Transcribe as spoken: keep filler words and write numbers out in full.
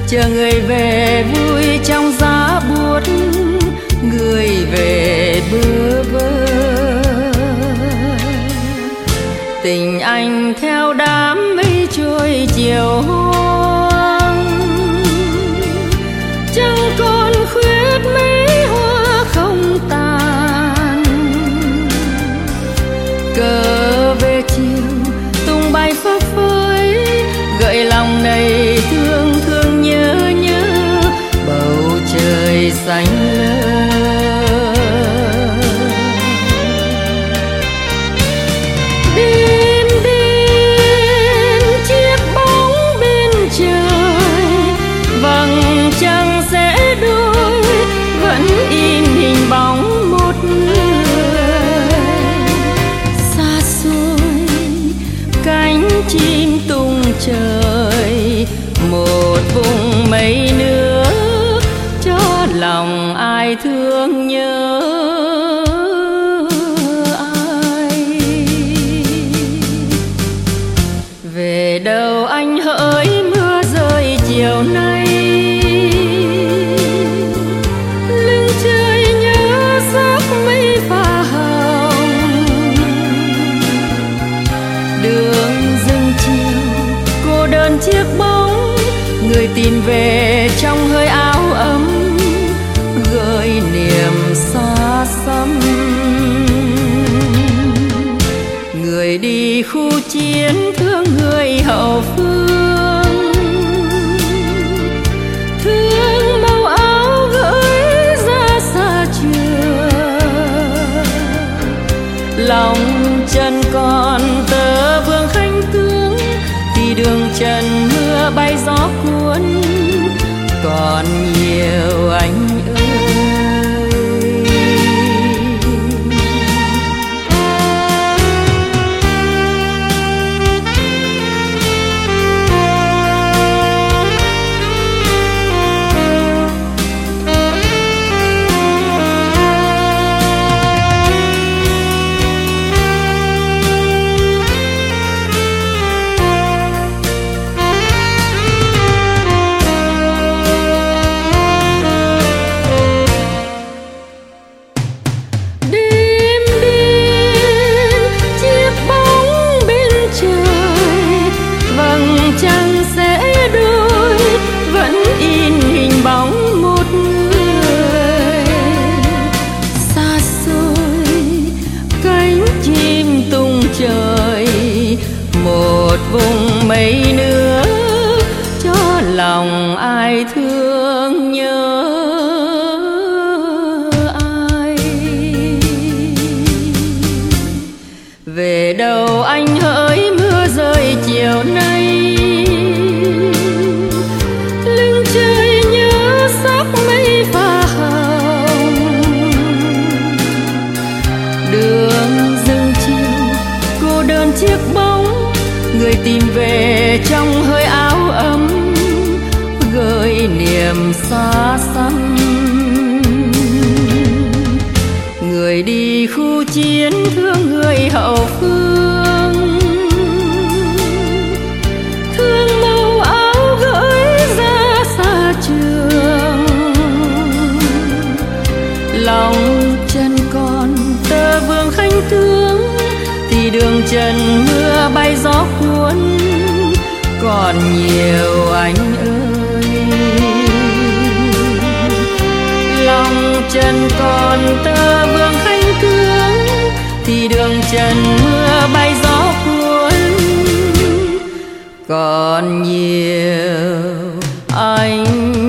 chờ người về vui trong giá buốt, người về bơ vơ. Tình anh theo đám mây trôi chiều hoang, chẳng còn khuyết mấy hoa không tàn. Cờ về chiều tung bay phấp phới, gợi lòng này thương thương nhớ nhớ bầu trời xanh lơ. Đêm đêm chiếc bóng bên trời, vầng trăng sẽ đôi vẫn in hình bóng một người. Xa xôi cánh chim tung trời, một vùng mây nước cho lòng ai thương nhớ ai. Về đâu anh hỡi mưa rơi chiều nay, lưng trời nhớ sắc mây pha hồng. Đường rừng chiều cô đơn chiếc bóng, người tìm về trong hơi áo ấm, gợi niềm xa xăm. Người đi khu chiến thương người hậu phương, thương màu áo gửi ra xa trường. Lòng chân còn tơ vương khanh tướng, thì đường trần mưa bay gió cuốn còn nhiều anh ơi. Một vùng mây nước cho lòng ai thương nhớ ai. Về đâu anh hỡi mưa rơi chiều nay, lưng trời nhớ sắc mây pha hồng. Đường rừng chiều cô đơn chiếc bóng, người tìm về trong hơi áo ấm, gợi niềm xa xăm. Người đi khu chiến thương người hậu phương, thương màu áo gửi ra xa trường. Lòng chân còn tơ vương khanh tướng, thì đường trần mưa bay gió cuốn còn nhiều anh ơi. Lòng trần còn tơ vương khanh tướng, thì đường trần mưa bay gió cuốn còn nhiều anh